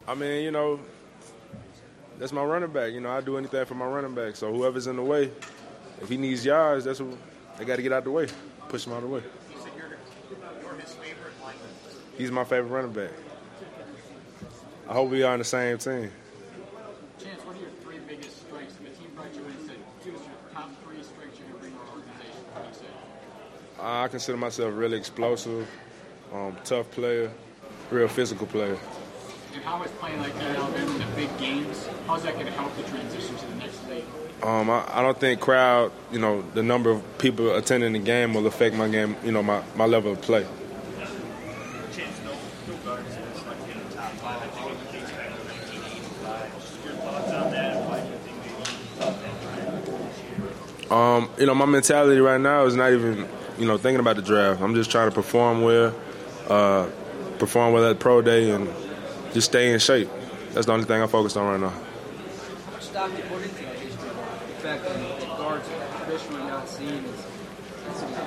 I mean, that's my running back. I do anything for my running back. So whoever's in the way, if he needs yards, they got to get out the way, push him out of the way. You said you're his favorite lineman. He's my favorite running back. I hope we are on the same team. Chance, what are your three biggest strengths? The team brought you in and said, give us your top three strengths you're going to bring to our organization. What do you say? I consider myself really explosive, tough player, real physical player. And how is playing like that Alabama in the big games, how's that going to help the transition to the next stage? I don't think crowd, the number of people attending the game will affect my game, my level of play. Chance, no guards selected in the top five. I think it was the case back in 1985. Just your thoughts on that and why you think they need to My mentality right now is not even, thinking about the draft. I'm just trying to perform well at pro day and just stay in shape. That's the only thing I'm focused on right now. How much stock do you put into the history of the fact that guards are traditionally not seen as some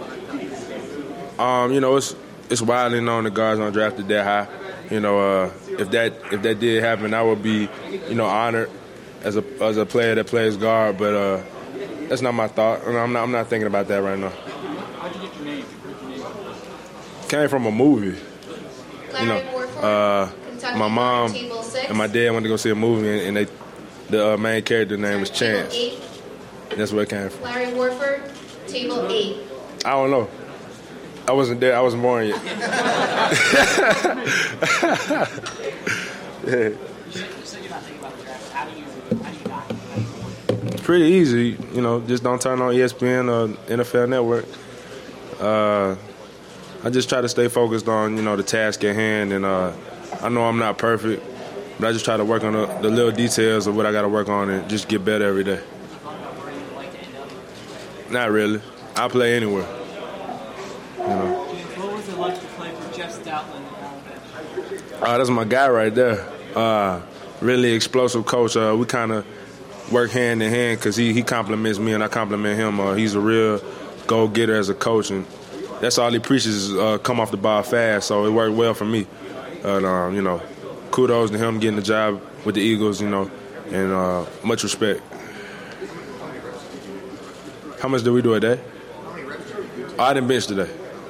top line? It's widely known that guards aren't drafted that high. If that did happen, I would be, honored as a player that plays guard. But that's not my thought. I'm not thinking about that right now. How'd you get your name? Came from a movie. Larry Warford, Kentucky My mom Table 6. and my dad went to go see a movie, and the main character name was Chance. Table 8. That's where it came from. Larry Warford, Table 8. I don't know. I wasn't there. I wasn't born yet. Yeah. Pretty easy, just don't turn on ESPN or NFL Network. I just try to stay focused on, the task at hand, and I know I'm not perfect, but I just try to work on the little details of what I got to work on and just get better every day. Not really. I play anywhere. What was it like to play for Jeff Stoutland in Alabama? That's my guy right there. Really explosive coach. We kind of work hand in hand because he compliments me and I compliment him. He's a real go-getter as a coach, and that's all he preaches is come off the ball fast, so it worked well for me. Kudos to him getting the job with the Eagles, and much respect. How much do we do a day? I didn't bench today.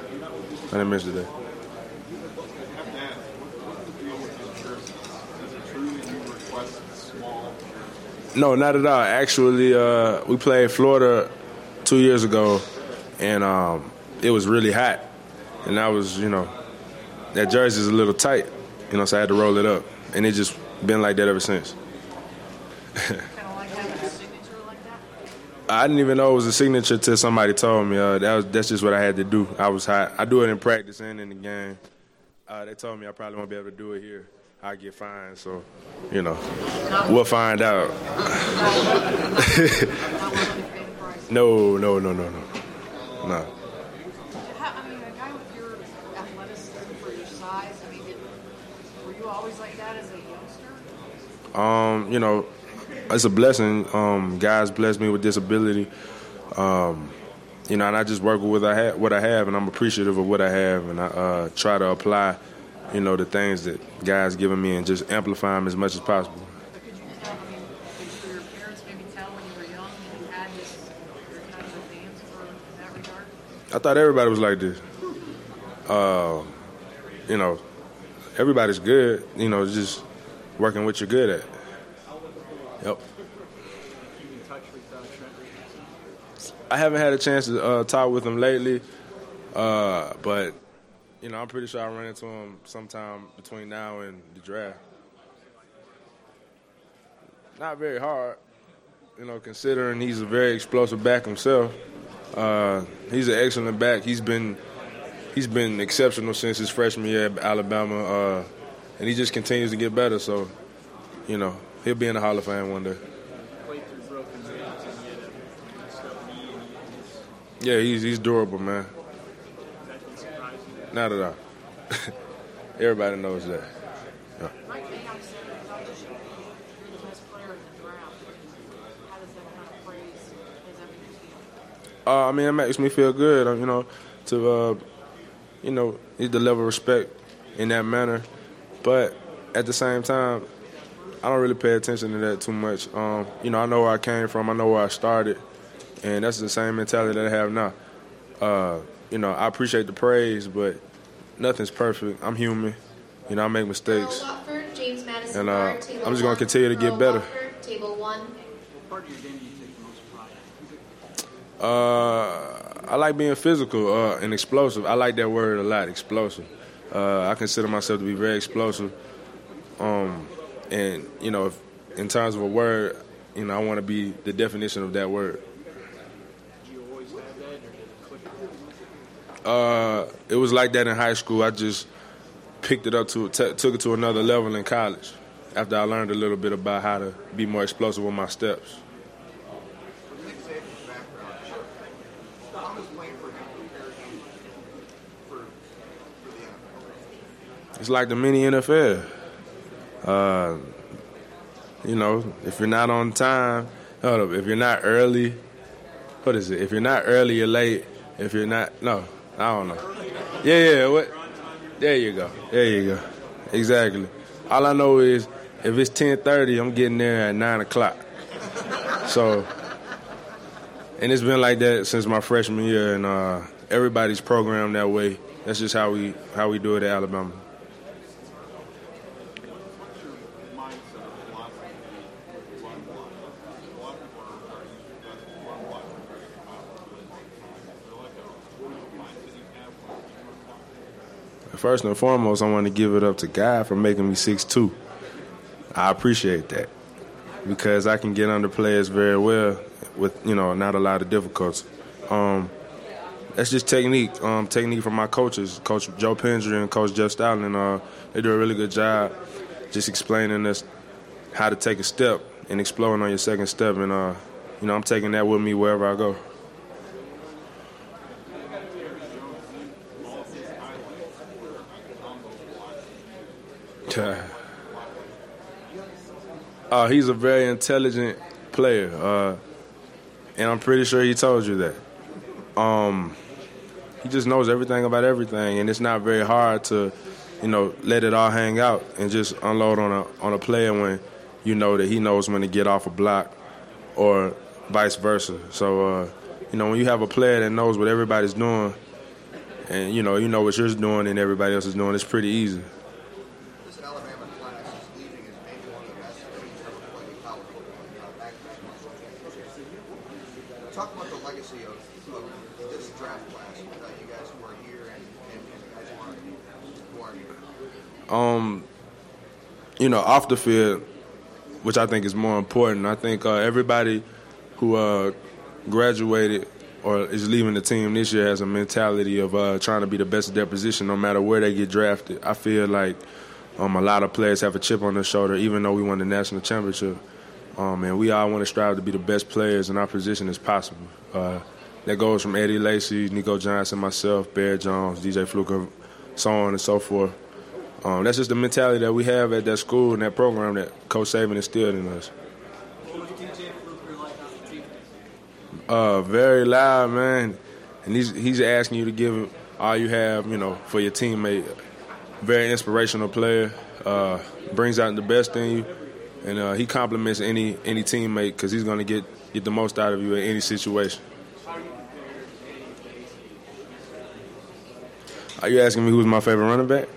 No, not at all. Actually, we played Florida 2 years ago, and it was really hot. And that was, that jersey's a little tight, so I had to roll it up. And it's just been like that ever since. I didn't even know it was a signature till somebody told me. That's just what I had to do. I was hot. I do it in practice and in the game. They told me I probably won't be able to do it here. I get fined, so, we'll find out. No. I mean, a guy with your athleticism for your size, I mean, were you always like that as a youngster? It's a blessing. Guys blessed me with this ability. And I just work with what I have, and I'm appreciative of what I have, and I try to apply, the things that guys giving me and just amplify them as much as possible. But could you tell, did your parents maybe tell when you were young that you had this, your kind of advance in that regard? I thought everybody was like this. Everybody's good, just working what you're good at. Yep. I haven't had a chance to talk with him lately, but, I'm pretty sure I'll run into him sometime between now and the draft. Not very hard, considering he's a very explosive back himself. He's an excellent back. He's been exceptional since his freshman year at Alabama, and he just continues to get better. So, he'll be in the Hall of Fame one day. Yeah, he's durable, man. Not at all. Everybody knows that. Yeah. Right now, you're the best player in the draft. How does that kind of phrase, does that make you feel? It makes me feel good, to, need the level of respect in that manner. But, at the same time, I don't really pay attention to that too much. You know, I know where I came from. I know where I started. And that's the same mentality that I have now. You know, I appreciate the praise, but nothing's perfect. I'm human. You know, I make mistakes. Earl Watford, James Madison And Guard, table I'm just going to 1. continue to get Earl better. Watford, table 1. What part of your game do you take the most pride in? I like being physical and explosive. I like that word a lot, explosive. I consider myself to be very explosive. And, you know, in terms of a word, you know, I want to be the definition of that word. Did you always have that, or did it click? It was like that in high school. I just picked it up took it to another level in college after I learned a little bit about how to be more explosive with my steps. Nick Saban's background, how does playing for him prepare you for the NFL? It's like the mini NFL. You know, if you're not on time, if you're not early, what is it? If you're not early, you're late. If you're not, no, I don't know. Yeah, what? There you go. Exactly. All I know is if it's 10:30, I'm getting there at 9 o'clock. So, and it's been like that since my freshman year, and everybody's programmed that way. That's just how we do it at Alabama. What's your mindset or philosophy with run block? A lot of people are used to that run block for they're like what is the mindset you have when you run block? First and foremost, I want to give it up to God for making me 6'2". I appreciate that because I can get under players very well with, you know, not a lot of difficulty. That's just technique. Technique from my coaches, Coach Joe Pendry and Coach Jeff Stoutland. They do a really good job just explaining us how to take a step and exploding on your second step. And, you know, I'm taking that with me wherever I go. He's a very intelligent player, and I'm pretty sure he told you that. He just knows everything about everything, and it's not very hard to, you know, let it all hang out and just unload on a player when you know that he knows when to get off a block or vice versa. So, you know, when you have a player that knows what everybody's doing and, you know what you're doing and everybody else is doing, it's pretty easy. This Alabama class is leaving as maybe one of the best teams ever played in college football. Back-to-back national championships. Talk about the legacy of this draft class, you guys who are here and the guys who are here. You know, off the field, which I think is more important, I think everybody who graduated or is leaving the team this year has a mentality of trying to be the best at their position no matter where they get drafted. I feel like a lot of players have a chip on their shoulder, even though we won the national championship. And we all want to strive to be the best players in our position as possible. That goes from Eddie Lacy, Nico Johnson, myself, Bear Jones, DJ Fluker, so on and so forth. That's just the mentality that we have at that school and that program that Coach Saban instilled in us. What was DJ Fluker like on the team? Very loud, man. And he's asking you to give him all you have, you know, for your teammate. Very inspirational player. Brings out the best in you. And he compliments any teammate because he's going to get the most out of you in any situation. Are you asking me who's my favorite running back?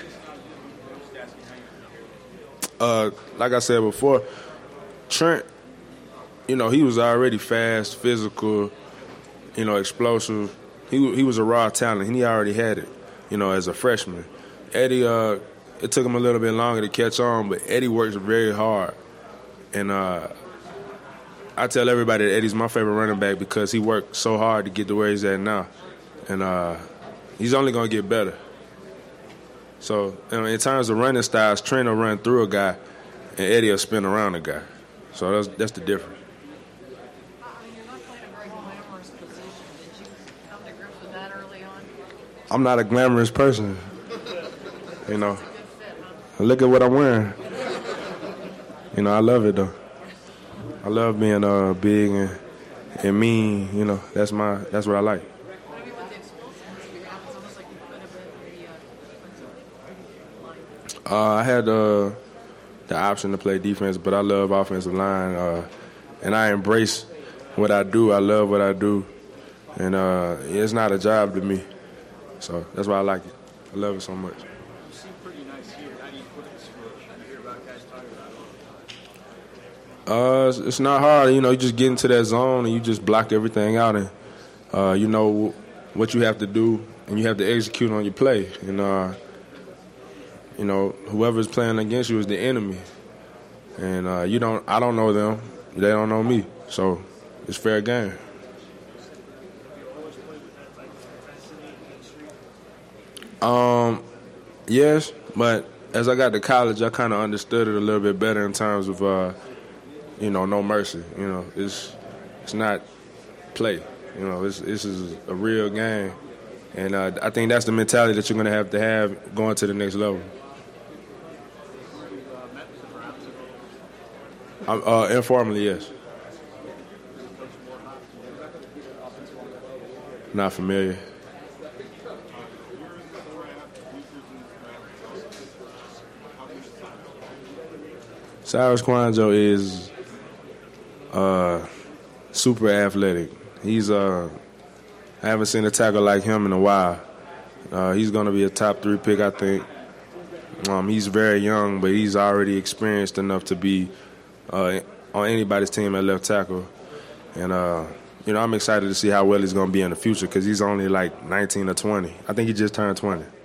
Like I said before, Trent, you know, he was already fast, physical, you know, explosive. He was a raw talent, and he already had it, you know, as a freshman. Eddie, it took him a little bit longer to catch on, but Eddie works very hard. And I tell everybody that Eddie's my favorite running back because he worked so hard to get to where he's at now. And he's only going to get better. So, in terms of running styles, Trent will run through a guy, and Eddie will spin around a guy. So that's the difference. I mean, you're not playing a very glamorous position. Did you come to grips with that early on? I'm not a glamorous person. You know, Good fit, huh? look at what I'm wearing. You know, I love it, though. I love being big and mean. You know, that's what I like. But I mean, with the explosiveness you have, it's almost like you could have been the defensive line. I had the option to play defense, but I love offensive line, and I embrace what I do. I love what I do, and it's not a job to me. So that's why I like it. I love it so much. You seem pretty nice here. How do you put this for? How do you hear about guys talking about it? It's not hard. You know, you just get into that zone and you just block everything out, and you know what you have to do, and you have to execute on your play. And you know, whoever's playing against you is the enemy, and I don't know them. They don't know me. So it's fair game. Yes, but as I got to college, I kind of understood it a little bit better in terms of, you know, no mercy. You know, it's not play. You know, this is a real game, and I think that's the mentality that you're going to have going to the next level. Informally, yes. Not familiar. Cyrus Kouandjio is super athletic. I haven't seen a tackle like him in a while. He's going to be a top 3 pick, I think. He's very young, but he's already experienced enough to be on anybody's team at left tackle. And, you know, I'm excited to see how well he's going to be in the future because he's only like 19 or 20. I think he just turned 20.